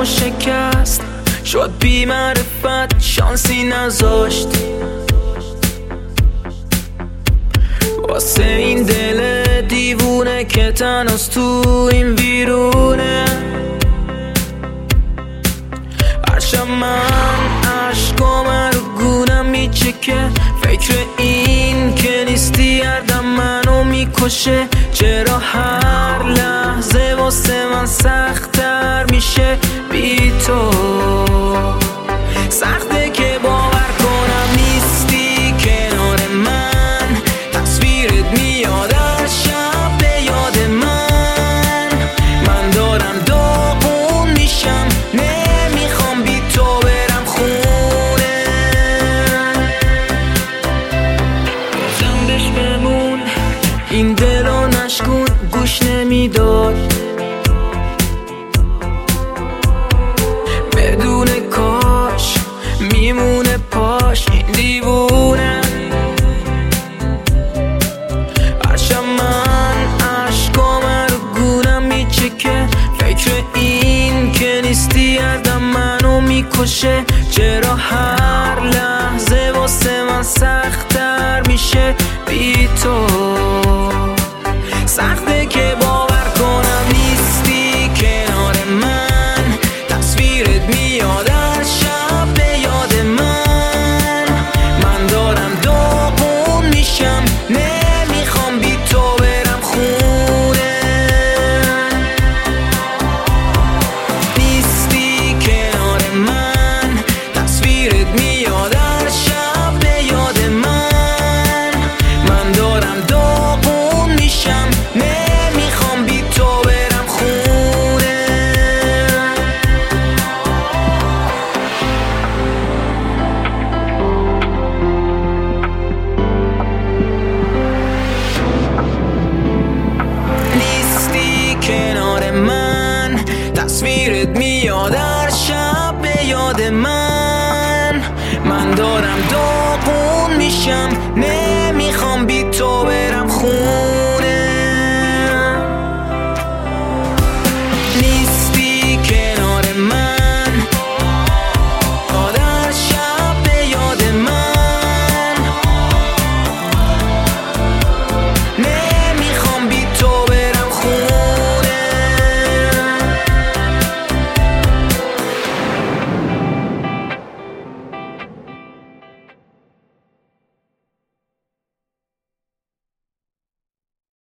شکست شد بی معرفت، شانسی نذاشت واسه این دل دیوونه که تنهاست تو این ویرونه. هرشب من عشقام رو گونم میچکه، فکر این که نیستی هر دم منو میکشه. چرا هر لحظه واسه من سخت‌تر میشه بی تو؟ سخته که باور کنم نیستی کنار من، تصویرت میاد از شب به یاد من. من دارم داغون میشم، نمیخوام بی تو برم خونه. گفتم بهش بمون، این دلو نشکن، گوش نمیداد. بدون کاش میمونه پاش این دیوونه. هرشب من عشقام رو گونم میچکه، فکر این که نیستی هر دم منو میکشه. چرا هر لحظه واسه من سخت‌تر میشه بی تو؟ سخته که باور کنم نیستی کنار من، تصویرت میاد از شب به یاد من. من دارم داغون میشم، نمیخوام بی تو برم خونه. نیستی کنار من، تصویرت میاد از شب به یاد من. من دارم داغون میشم، نمیخوام بی تو برم خونه. نیستی کنار من، تصویرت میاد هر شب به یاد من. من دارم داغون میشم،